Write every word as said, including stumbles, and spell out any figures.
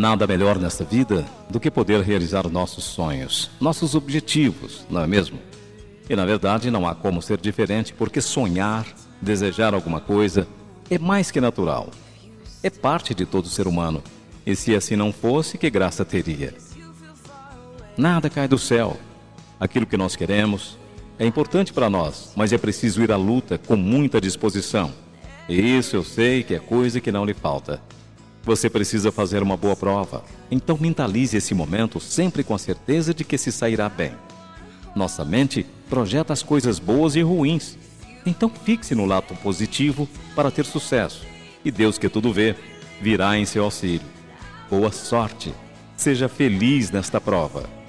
Nada melhor nesta vida do que poder realizar nossos sonhos, nossos objetivos, não é mesmo? E na verdade não há como ser diferente, porque sonhar, desejar alguma coisa, é mais que natural. É parte de todo ser humano. E se assim não fosse, que graça teria? Nada cai do céu. Aquilo que nós queremos é importante para nós, mas é preciso ir à luta com muita disposição. E isso eu sei que é coisa que não lhe falta. Você precisa fazer uma boa prova. Então mentalize esse momento sempre com a certeza de que se sairá bem. Nossa mente projeta as coisas boas e ruins. Então fixe no lado positivo para ter sucesso. E Deus, que tudo vê, virá em seu auxílio. Boa sorte. Seja feliz nesta prova.